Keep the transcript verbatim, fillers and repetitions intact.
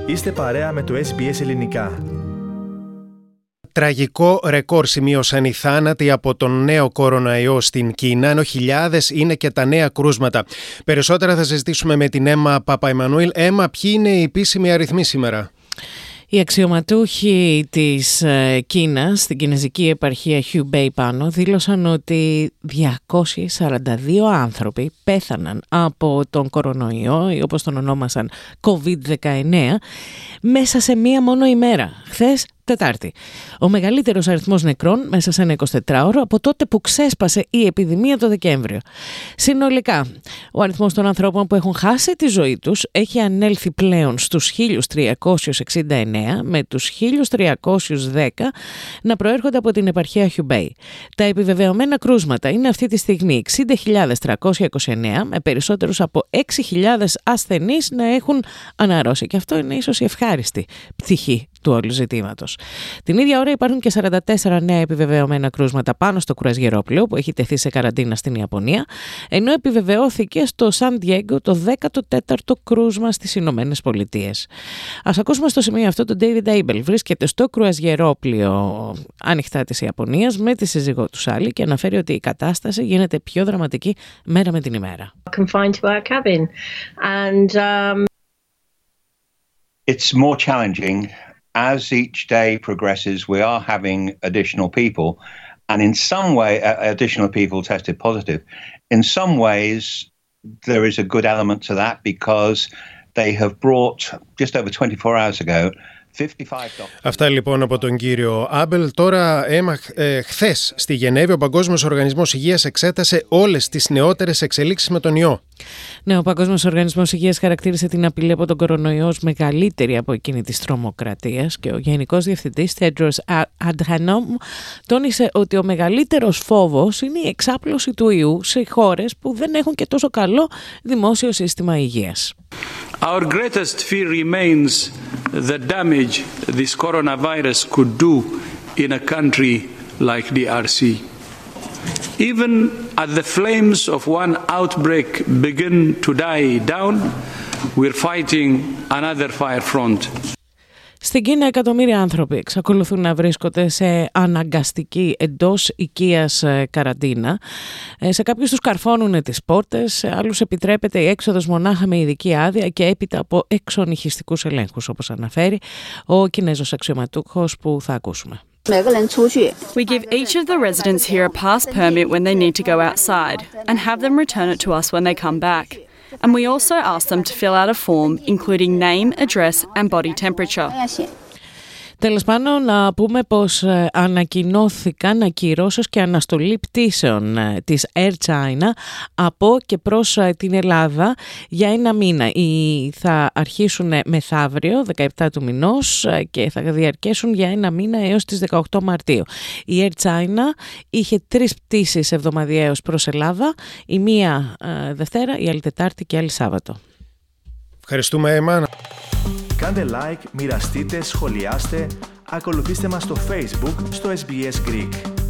Είστε παρέα με το ες μπι ες Ελληνικά. Τραγικό ρεκόρ σημείωσαν οι θάνατοι από τον νέο κοροναϊό στην Κίνα, ενώ χιλιάδες είναι και τα νέα κρούσματα. Περισσότερα θα συζητήσουμε με την Έμα Παπαϊμανουήλ. Έμα, ποιοι είναι οι επίσημοι αριθμοί σήμερα? Οι αξιωματούχοι της Κίνας, στην κινεζική επαρχία Χιουμπέι πάνω, δήλωσαν ότι διακόσιοι σαράντα δύο άνθρωποι πέθαναν από τον κορονοϊό, ή όπως τον ονόμασαν κόβιντ δεκαεννέα, μέσα σε μία μόνο ημέρα, χθες Τετάρτη. Ο μεγαλύτερος αριθμός νεκρών μέσα σε ένα εικοσιτετράωρο από τότε που ξέσπασε η επιδημία το Δεκέμβριο. Συνολικά, ο αριθμός των ανθρώπων που έχουν χάσει τη ζωή τους έχει ανέλθει πλέον στους χίλιους τριακόσιους εξήντα εννέα, με τους χίλιους τριακόσιους δέκα να προέρχονται από την επαρχία Χιουμπέι. Τα επιβεβαιωμένα κρούσματα είναι αυτή τη στιγμή εξήντα χιλιάδες τριακόσια είκοσι εννέα, με περισσότερους από έξι χιλιάδες ασθενείς να έχουν αναρρώσει. Και αυτό είναι ίσως η ευχάριστη πτυχή του όλου ζητήματος. Την ίδια ώρα υπάρχουν και σαράντα τέσσερα νέα επιβεβαιωμένα κρούσματα πάνω στο κρουαζιερόπλαιο που έχει τεθεί σε καραντίνα στην Ιαπωνία, ενώ επιβεβαιώθηκε στο Σαν Ντιέγκο το δέκατο τέταρτο κρούσμα στις Ηνωμένες Πολιτείες. Ας ακούσουμε στο σημείο αυτό τον David Abel. Βρίσκεται στο κρουαζιερόπλαιο ανοιχτά της Ιαπωνίας με τη σύζυγό του Σάλι και αναφέρει ότι η κατάσταση γίνεται πιο δραματική μέρα με την ημέρα. Confined to our cabin and um... It's more challenging. As each day progresses, we are having additional people, and in some way, uh, additional people tested positive. In some ways, there is a good element to that because they have brought, just over twenty-four hours ago, Αυτά λοιπόν από τον κύριο Άμπελ. Τώρα, Έμα, ε, χθες στη Γενέβη ο Παγκόσμιος Οργανισμός Υγείας εξέτασε όλες τις νεότερες εξελίξεις με τον ιό. Ναι, ο Παγκόσμιος Οργανισμός Υγείας χαρακτήρισε την απειλή από τον κορονοϊό ως μεγαλύτερη από εκείνη της τρομοκρατίας και ο Γενικός Διευθυντής Τέντρος Αντχανόμ τόνισε ότι ο μεγαλύτερος φόβος είναι η εξάπλωση του ιού σε χώρες που δεν έχουν και τόσο καλό δημόσιο σύστημα υγείας. Our greatest fear remains the damage this coronavirus could do in a country like D R C. Even as the flames of one outbreak begin to die down, we're fighting another fire front. Στην Κίνα εκατομμύρια άνθρωποι εξακολουθούν να βρίσκονται σε αναγκαστική εντός οικίας καραντίνα. Σε κάποιους τους καρφώνουν τις πόρτες, σε άλλους επιτρέπεται η έξοδος μονάχα με ειδική άδεια και έπειτα από εξονυχιστικούς ελέγχους, όπως αναφέρει ο Κινέζος αξιωματούχος που θα ακούσουμε. We give each of the residents here a pass permit when they need to go outside and have them return it to us when they come back. And we also ask them to fill out a form including name, address and body temperature. Τέλος πάντων, να πούμε πως ανακοινώθηκαν ακυρώσεις και αναστολή πτήσεων της Air China από και προς την Ελλάδα για ένα μήνα. Θα αρχίσουν μεθαύριο, δεκαεπτά του μηνός, και θα διαρκέσουν για ένα μήνα έως τις δεκαοκτώ Μαρτίου. Η Air China είχε τρεις πτήσεις εβδομαδιαίως προς Ελλάδα, η μία Δευτέρα, η άλλη Τετάρτη και η άλλη Σάββατο. Ευχαριστούμε, Έμα. Κάντε like, μοιραστείτε, σχολιάστε, ακολουθήστε μας στο Facebook, στο ες μπι ες Greek.